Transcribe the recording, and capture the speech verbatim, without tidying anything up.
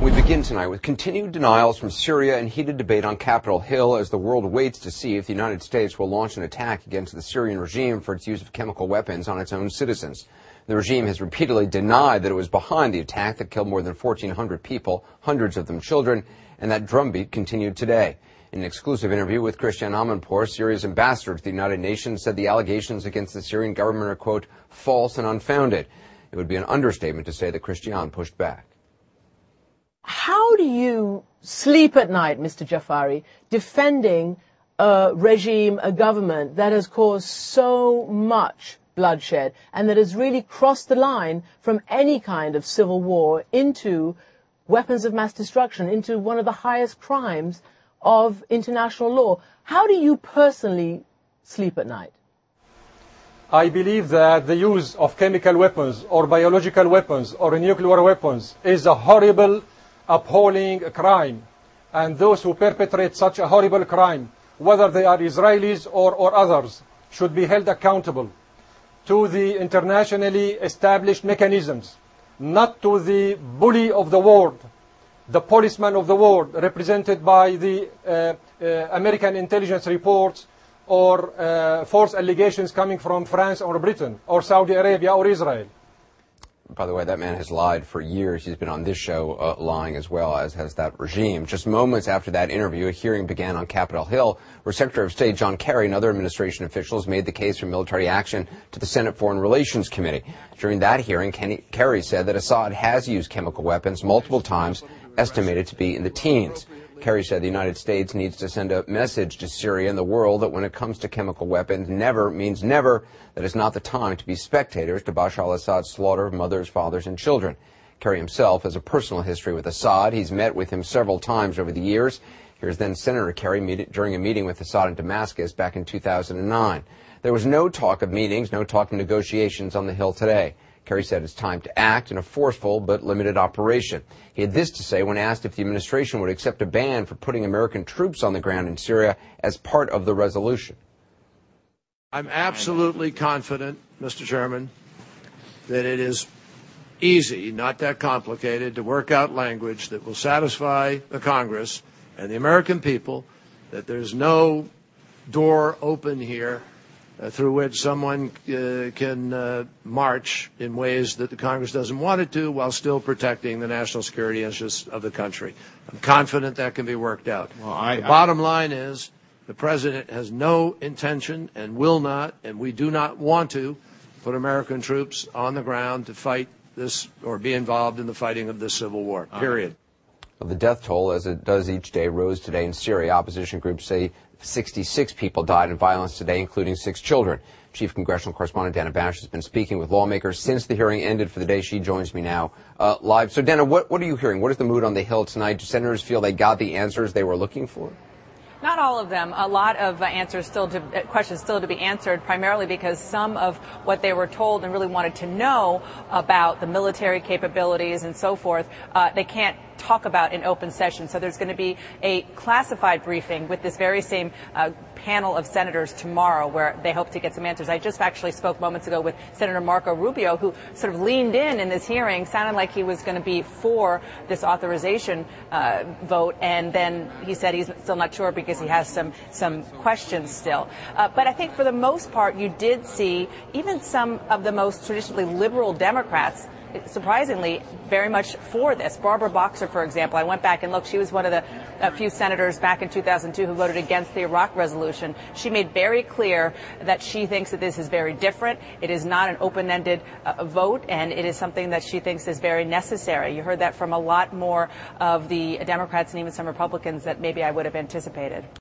We begin tonight with continued denials from Syria and heated debate on Capitol Hill as the world waits to see if the United States will launch an attack against the Syrian regime for its use of chemical weapons on its own citizens. The regime has repeatedly denied that it was behind the attack that killed more than fourteen hundred people, hundreds of them children, and that drumbeat continued today. In an exclusive interview with Christiane Amanpour, Syria's ambassador to the United Nations said the allegations against the Syrian government are, quote, false and unfounded. It would be an understatement to say that Christiane pushed back. How do you sleep at night, Mister Jafari, defending a regime, a government that has caused so much bloodshed and that has really crossed the line from any kind of civil war into weapons of mass destruction, into one of the highest crimes of international law? How do you personally sleep at night? I believe that the use of chemical weapons or biological weapons or nuclear weapons is a horrible, appalling crime. And those who perpetrate such a horrible crime, whether they are Israelis or, or others, should be held accountable to the internationally established mechanisms, not to the bully of the world, the policeman of the world, represented by the uh, uh, American intelligence reports or uh, false allegations coming from France or Britain or Saudi Arabia or Israel. By the way, that man has lied for years. He's been on this show uh, lying as well, as has that regime. Just moments after that interview, a hearing began on Capitol Hill, where Secretary of State John Kerry and other administration officials made the case for military action to the Senate Foreign Relations Committee. During that hearing, Kenny, Kerry said that Assad has used chemical weapons multiple times, estimated to be in the teens. Kerry said the United States needs to send a message to Syria and the world that when it comes to chemical weapons, never means never, that it's not the time to be spectators to Bashar al-Assad's slaughter of mothers, fathers, and children. Kerry himself has a personal history with Assad. He's met with him several times over the years. Here's then Senator Kerry meet, during a meeting with Assad in Damascus back in two thousand nine. There was no talk of meetings, no talk of negotiations on the Hill today. Kerry said it's time to act in a forceful but limited operation. He had this to say when asked if the administration would accept a ban for putting American troops on the ground in Syria as part of the resolution. I'm absolutely confident, Mister Chairman, that it is easy, not that complicated, to work out language that will satisfy the Congress and the American people that there's no door open here Uh, through which someone uh, can uh, march in ways that the Congress doesn't want it to while still protecting the national security interests of the country. I'm confident that can be worked out. Well, I, the I, bottom line is the President has no intention and will not, and we do not want to, put American troops on the ground to fight this or be involved in the fighting of this civil war, period. Well, the death toll, as it does each day, rose today in Syria. Opposition groups say sixty-six people died in violence today, including six children. Chief Congressional Correspondent Dana Bash has been speaking with lawmakers since the hearing ended for the day. She joins me now uh, live. So, Dana, what, what are you hearing? What is the mood on the Hill tonight? Do senators feel they got the answers they were looking for? Not all of them. A lot of uh, answers still to, uh, questions still to be answered, primarily because some of what they were told and really wanted to know about the military capabilities and so forth, uh, they can't talk about in open session. So there's going to be a classified briefing with this very same uh, panel of senators tomorrow where they hope to get some answers. I just actually spoke moments ago with Senator Marco Rubio, who sort of leaned in in this hearing, sounded like he was going to be for this authorization uh, vote, and then he said he's still not sure because he has some some questions still. Uh, but I think for the most part, you did see even some of the most traditionally liberal Democrats surprisingly very much for this. Barbara Boxer, for example, I went back and looked. She was one of the a few senators back in two thousand two who voted against the Iraq resolution. She made very clear that she thinks that this is very different. It is not an open-ended uh, vote, and it is something that she thinks is very necessary. You heard that from a lot more of the Democrats and even some Republicans that maybe I would have anticipated.